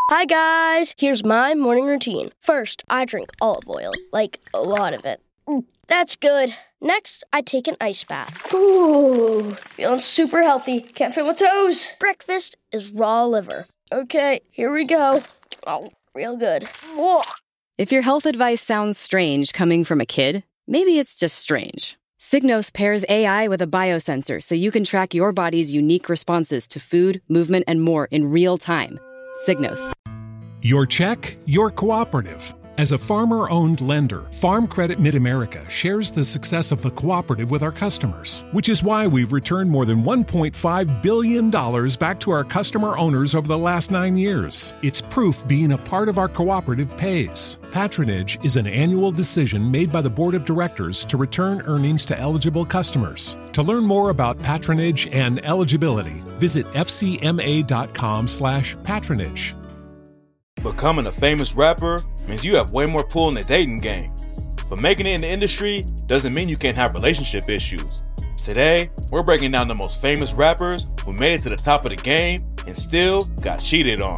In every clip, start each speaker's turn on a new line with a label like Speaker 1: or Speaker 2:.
Speaker 1: Hi guys, here's my morning routine. First, I drink olive oil, like a lot of it. That's good. Next, I take an ice bath. Ooh, feeling super healthy. Can't feel my toes. Breakfast is raw liver. Okay, here we go. Oh, real good. Whoa.
Speaker 2: If your health advice sounds strange coming from a kid, maybe it's just strange. Signos pairs AI with a biosensor so you can track your body's unique responses to food, movement, and more in real time. Signos.
Speaker 3: Your check, your cooperative. As a farmer-owned lender, Farm Credit Mid-America shares the success of the cooperative with our customers, which is why we've returned more than $1.5 billion back to our customer owners over the last 9 years. It's proof being a part of our cooperative pays. Patronage is an annual decision made by the Board of Directors to return earnings to eligible customers. To learn more about patronage and eligibility, visit fcma.com/patronage.
Speaker 4: Becoming a famous rapper means you have way more pull in the dating game. But making it in the industry doesn't mean you can't have relationship issues. Today, we're breaking down the most famous rappers who made it to the top of the game and still got cheated on.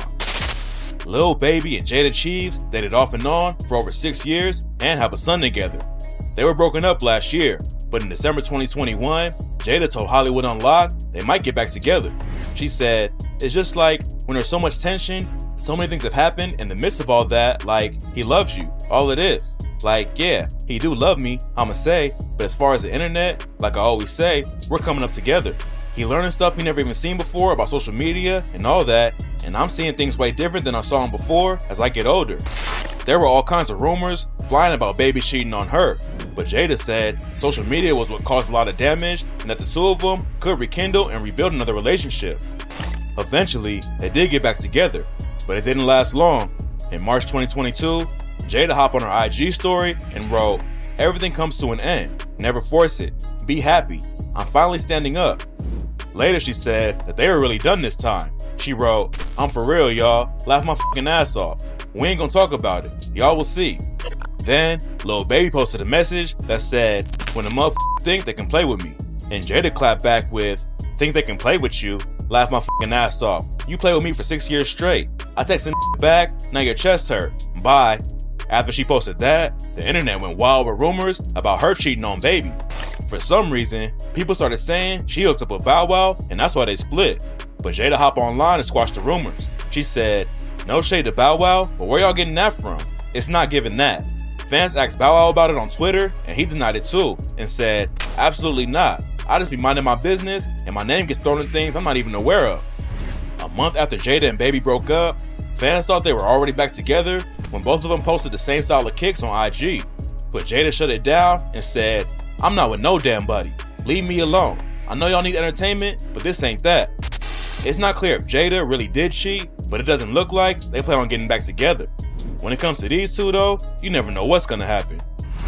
Speaker 4: Lil Baby and Jada Chiefs dated off and on for over 6 years and have a son together. They were broken up last year, but in December 2021, Jada told Hollywood Unlocked they might get back together. She said, "It's just like when there's so much tension, so many things have happened in the midst of all that, like, he loves you, all it is. Like, yeah, he do love me, I'ma say, but as far as the internet, like I always say, we're coming up together. He learning stuff he never even seen before about social media and all that, and I'm seeing things way different than I saw him before as I get older." There were all kinds of rumors flying about Baby cheating on her, but Jada said social media was what caused a lot of damage and that the two of them could rekindle and rebuild another relationship. Eventually, they did get back together, but it didn't last long. In March 2022, Jada hopped on her IG story and wrote, "Everything comes to an end. Never force it. Be happy. I'm finally standing up." Later she said that they were really done this time. She wrote, "I'm for real, y'all. Laugh my fucking ass off. We ain't gonna talk about it. Y'all will see." Then, Lil Baby posted a message that said, "When a motherfucker think they can play with me." And Jada clapped back with, "Think they can play with you? Laugh my fucking ass off. You played with me for 6 years straight. I texted back, now your chest hurt. Bye." After she posted that, the internet went wild with rumors about her cheating on Baby. For some reason, people started saying she hooked up with Bow Wow and that's why they split. But Jada hopped online and squashed the rumors. She said, "No shade to Bow Wow, but where y'all getting that from? It's not giving that." Fans asked Bow Wow about it on Twitter and he denied it too and said, "Absolutely not. I just be minding my business and my name gets thrown in things I'm not even aware of." A month after Jada and Baby broke up, fans thought they were already back together when both of them posted the same style of kicks on IG. But Jada shut it down and said, "I'm not with no damn buddy. Leave me alone. I know y'all need entertainment, but this ain't that." It's not clear if Jada really did cheat, but it doesn't look like they plan on getting back together. When it comes to these two though, you never know what's gonna happen.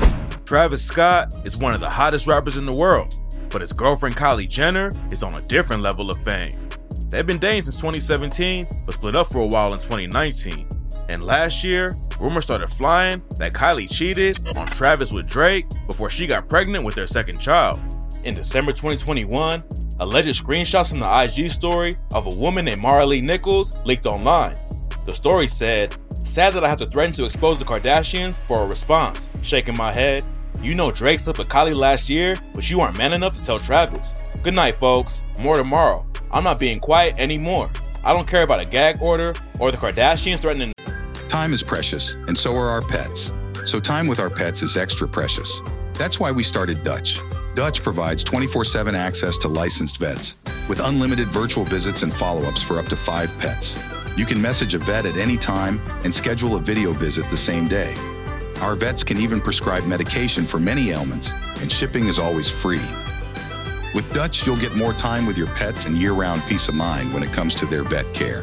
Speaker 4: Travis Scott is one of the hottest rappers in the world, but his girlfriend Kylie Jenner is on a different level of fame. They've been dating since 2017, but split up for a while in 2019. And last year, rumors started flying that Kylie cheated on Travis with Drake before she got pregnant with their second child. In December 2021, alleged screenshots from the IG story of a woman named Mara Lee Nichols leaked online. The story said, "Sad that I have to threaten to expose the Kardashians for a response. Shaking my head. You know Drake slept with Kylie last year, but you aren't man enough to tell Travis. Good night, folks. More tomorrow. I'm not being quiet anymore. I don't care about a gag order or the Kardashians threatening."
Speaker 5: Time is precious, and so are our pets. So time with our pets is extra precious. That's why we started Dutch. Dutch provides 24/7 access to licensed vets, with unlimited virtual visits and follow-ups for up to 5 pets. You can message a vet at any time and schedule a video visit the same day. Our vets can even prescribe medication for many ailments, and shipping is always free. With Dutch, you'll get more time with your pets and year-round peace of mind when it comes to their vet care.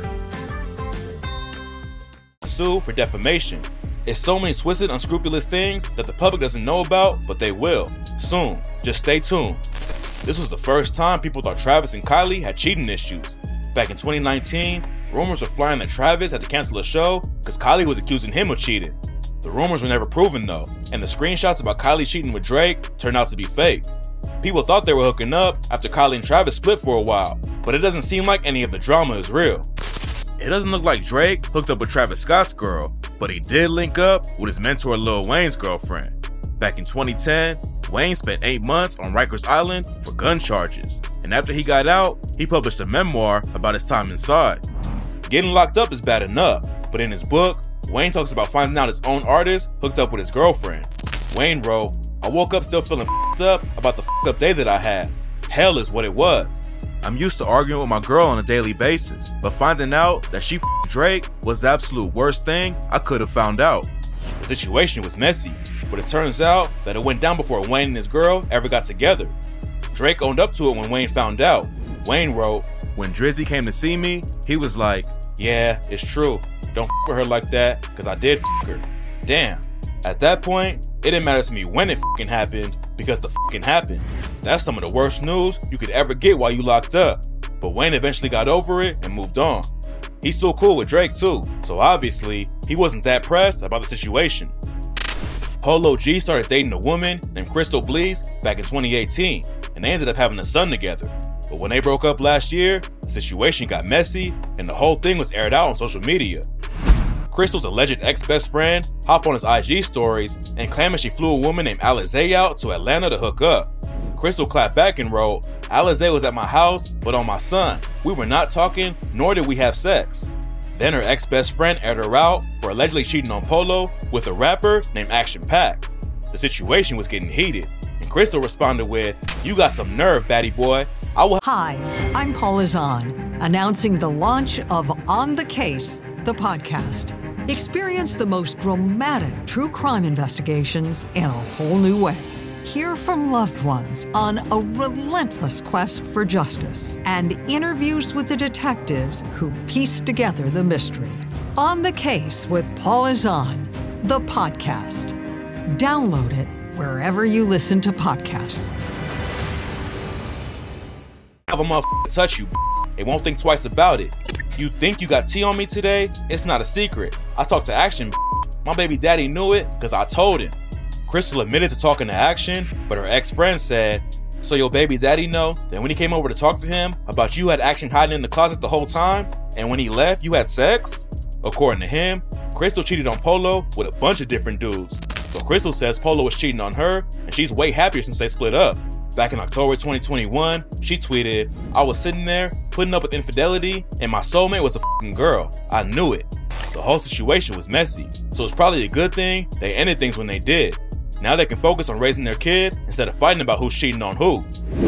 Speaker 4: Sue for defamation. It's so many twisted, unscrupulous things that the public doesn't know about, but they will. Soon. Just stay tuned. This was the first time people thought Travis and Kylie had cheating issues. Back in 2019, rumors were flying that Travis had to cancel a show because Kylie was accusing him of cheating. The rumors were never proven though, and the screenshots about Kylie cheating with Drake turned out to be fake. People thought they were hooking up after Kylie and Travis split for a while, but it doesn't seem like any of the drama is real. It doesn't look like Drake hooked up with Travis Scott's girl, but he did link up with his mentor Lil Wayne's girlfriend. Back in 2010, Wayne spent 8 months on Rikers Island for gun charges, and after he got out, he published a memoir about his time inside. Getting locked up is bad enough, but in his book, Wayne talks about finding out his own artist hooked up with his girlfriend. Wayne wrote, "I woke up still feeling f***ed up about the f***ed up day that I had. Hell is what it was. I'm used to arguing with my girl on a daily basis, but finding out that she f***ed Drake was the absolute worst thing I could have found out." The situation was messy, but it turns out that it went down before Wayne and his girl ever got together. Drake owned up to it when Wayne found out. Wayne wrote, "When Drizzy came to see me, he was like, yeah, it's true. Don't f*** with her like that, cause I did f*** her. Damn." At that point, it didn't matter to me when it f***ing happened, because the f***ing happened. That's some of the worst news you could ever get while you locked up. But Wayne eventually got over it and moved on. He's still cool with Drake too, so obviously, he wasn't that pressed about the situation. Polo G started dating a woman named Crystal Bleeze back in 2018, and they ended up having a son together. But when they broke up last year, the situation got messy, and the whole thing was aired out on social media. Crystal's alleged ex-best friend hopped on his IG stories and claiming she flew a woman named Alizé out to Atlanta to hook up. Crystal clapped back and wrote, "Alizé was at my house, but on my son. We were not talking, nor did we have sex." Then her ex-best friend aired her out for allegedly cheating on Polo with a rapper named Action Pac. The situation was getting heated, and Crystal responded with, "You got some nerve, baddie boy.
Speaker 6: Hi, I'm Paula Zahn, announcing the launch of On the Case, the podcast. Experience the most dramatic true crime investigations in a whole new way. Hear from loved ones on a relentless quest for justice and interviews with the detectives who piece together the mystery. On the Case with Paula Zahn, the podcast. Download it wherever you listen to podcasts."
Speaker 4: Have a motherfucker touch you, they won't think twice about it. You think you got tea on me today? It's not a secret. I talked to Action. My baby daddy knew it because I told him. Crystal admitted to talking to Action, but her ex-friend said, "So your baby daddy know that when he came over to talk to him about you had Action hiding in the closet the whole time, and when he left you had sex?" According to him, Crystal cheated on Polo with a bunch of different dudes. So Crystal says Polo was cheating on her, and she's way happier since they split up. Back in October 2021, she tweeted, "I was sitting there, putting up with infidelity, and my soulmate was a f***ing girl. I knew it." The whole situation was messy, so it's probably a good thing they ended things when they did. Now they can focus on raising their kid instead of fighting about who's cheating on who.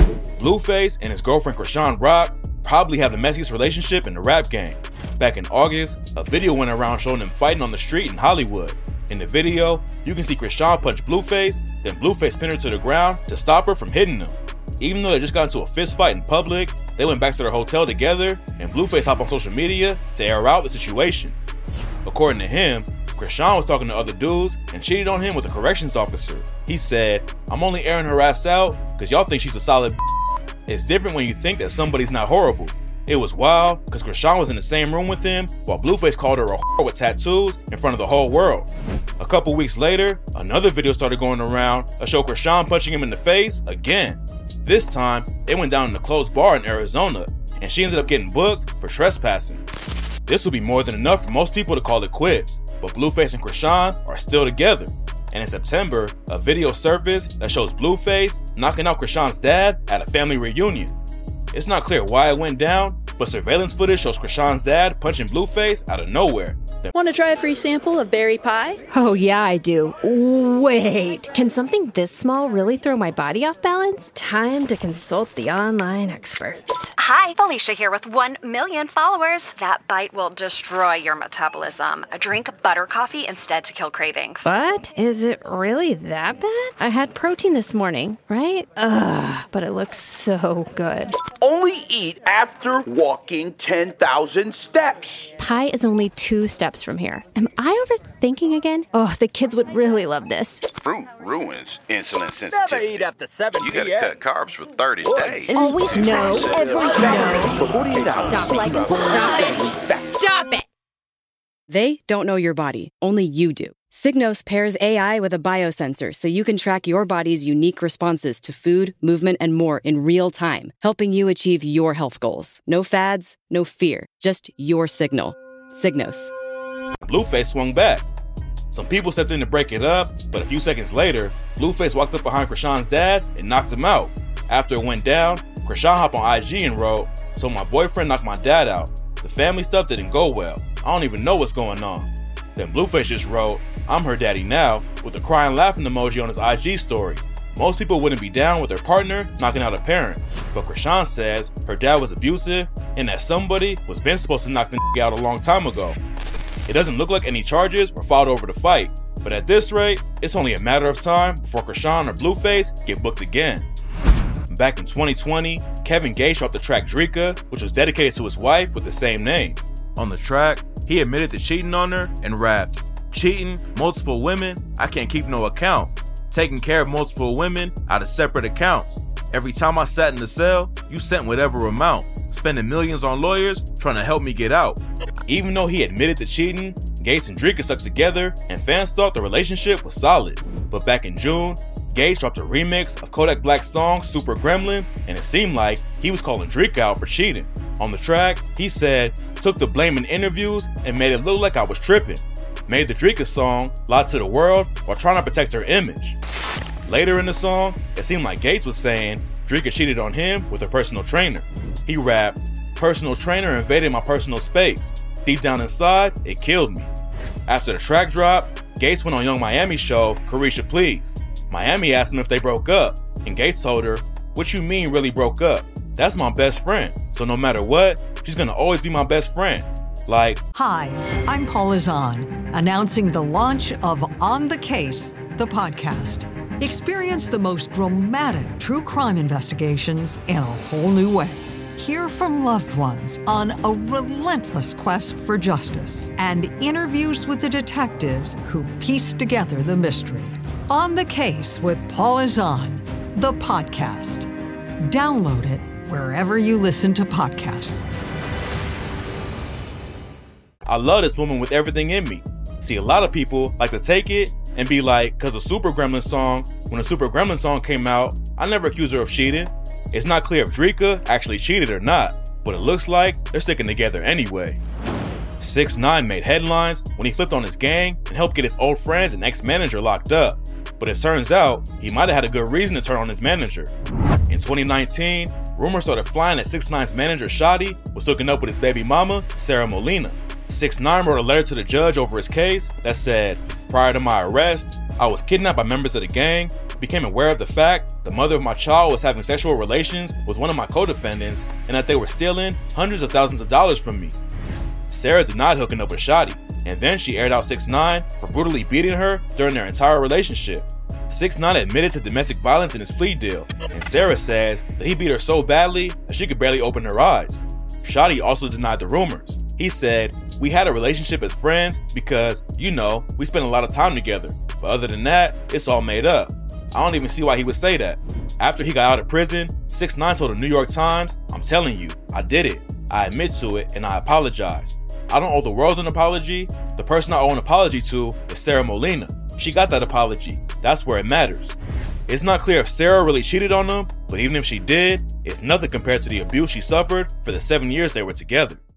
Speaker 4: Blueface and his girlfriend Chrisean Rock probably have the messiest relationship in the rap game. Back in August, a video went around showing them fighting on the street in Hollywood. In the video, you can see Chrisean punch Blueface, then Blueface pin her to the ground to stop her from hitting him. Even though they just got into a fist fight in public, they went back to their hotel together, and Blueface hopped on social media to air out the situation. According to him, Chrisean was talking to other dudes and cheated on him with a corrections officer. He said, "I'm only airing her ass out because y'all think she's a solid b****. It's different when you think that somebody's not horrible." It was wild because Chrisean was in the same room with him while Blueface called her a whore with tattoos in front of the whole world. A couple weeks later, another video started going around that showed Chrisean punching him in the face again. This time, it went down in a closed bar in Arizona, and she ended up getting booked for trespassing. This would be more than enough for most people to call it quits, but Blueface and Chrisean are still together. And in September, a video surfaced that shows Blueface knocking out Chrisean's dad at a family reunion. It's not clear why it went down, but surveillance footage shows Chrisean's dad punching Blueface out of nowhere.
Speaker 7: Want to try a free sample of berry pie?
Speaker 8: Oh, yeah, I do. Wait, can something this small really throw my body off balance? Time to consult the online experts.
Speaker 9: Hi, Felicia here with 1 million followers. That bite will destroy your metabolism. Drink butter coffee instead to kill cravings.
Speaker 8: What? Is it really that bad? I had protein this morning, right? Ugh, but it looks so good.
Speaker 10: Only eat after walking 10,000 steps.
Speaker 8: Pie is only 2 steps from here. Am I overthinking again? Oh, the kids would really love this.
Speaker 11: Fruit ruins insulin sensitivity.
Speaker 10: Never eat after 7
Speaker 11: You gotta cut carbs for 30 days.
Speaker 8: Always no. Every no.
Speaker 10: For 48 hours.
Speaker 8: Stop it. Stop it.
Speaker 2: They don't know your body. Only you do. Signos pairs AI with a biosensor so you can track your body's unique responses to food, movement, and more in real time, helping you achieve your health goals. No fads, no fear, just your signal. Signos.
Speaker 4: Blueface swung back. Some people stepped in to break it up, but a few seconds later, Blueface walked up behind Krishan's dad and knocked him out. After it went down, Krishan hopped on IG and wrote, "So my boyfriend knocked my dad out. The family stuff didn't go well. I don't even know what's going on." Then Blueface just wrote, "I'm her daddy now," with a crying laughing emoji on his IG story. Most people wouldn't be down with their partner knocking out a parent, but Krishan says her dad was abusive and that somebody was been supposed to knock the out a long time ago. It doesn't look like any charges were filed over the fight, but at this rate, it's only a matter of time before Krishan or Blueface get booked again. Back in 2020, Kevin Gates dropped the track Drika, which was dedicated to his wife with the same name. On the track, he admitted to cheating on her and rapped, "Cheating, multiple women, I can't keep no account. Taking care of multiple women out of separate accounts. Every time I sat in the cell, you sent whatever amount, spending millions on lawyers trying to help me get out." Even though he admitted to cheating, Gates and Drika stuck together and fans thought the relationship was solid. But back in June, Gates dropped a remix of Kodak Black's song Super Gremlin, and it seemed like he was calling Drika out for cheating. On the track, he said, "Took the blame in interviews and made it look like I was tripping. Made the Drika song lie to the world while trying to protect her image." Later in the song, it seemed like Gates was saying Drika cheated on him with her personal trainer. He rapped, "Personal trainer invaded my personal space. Deep down inside, it killed me." After the track drop, Gates went on Young Miami's show, Carisha Please. Miami asked him if they broke up, and Gates told her, "What you mean really broke up? That's my best friend, so no matter what, she's gonna always be my best friend." Like,
Speaker 6: hi, I'm Paula Zahn, announcing the launch of On the Case, the podcast. Experience the most dramatic true crime investigations in a whole new way. Hear from loved ones on a relentless quest for justice and interviews with the detectives who piece together the mystery. On the Case with Paula Zahn, the podcast. Download it wherever you listen to podcasts.
Speaker 4: I love this woman with everything in me. See, a lot of people like to take it and be like, "Cause a Super Gremlin song, when a Super Gremlin song came out, I never accused her of cheating." It's not clear if Drika actually cheated or not, but it looks like they're sticking together anyway. 6ix9ine made headlines when he flipped on his gang and helped get his old friends and ex-manager locked up. But it turns out he might have had a good reason to turn on his manager. In 2019, rumors started flying that 6ix9ine's manager Shadi was hooking up with his baby mama, Sarah Molina. 6ix9ine wrote a letter to the judge over his case that said, "Prior to my arrest, I was kidnapped by members of the gang, became aware of the fact the mother of my child was having sexual relations with one of my co-defendants and that they were stealing hundreds of thousands of dollars from me." Sarah denied hooking up with Shadi, and then she aired out 6ix9ine for brutally beating her during their entire relationship. 6ix9ine admitted to domestic violence in his plea deal, and Sarah says that he beat her so badly that she could barely open her eyes. Shadi also denied the rumors. He said, "We had a relationship as friends because, you know, we spent a lot of time together, but other than that, it's all made up." I don't even see why he would say that. After he got out of prison, 6ix9ine told the New York Times, "I'm telling you, I did it. I admit to it and I apologize. I don't owe the world an apology. The person I owe an apology to is Sarah Molina. She got that apology. That's where it matters." It's not clear if Sarah really cheated on him, but even if she did, it's nothing compared to the abuse she suffered for the 7 years they were together.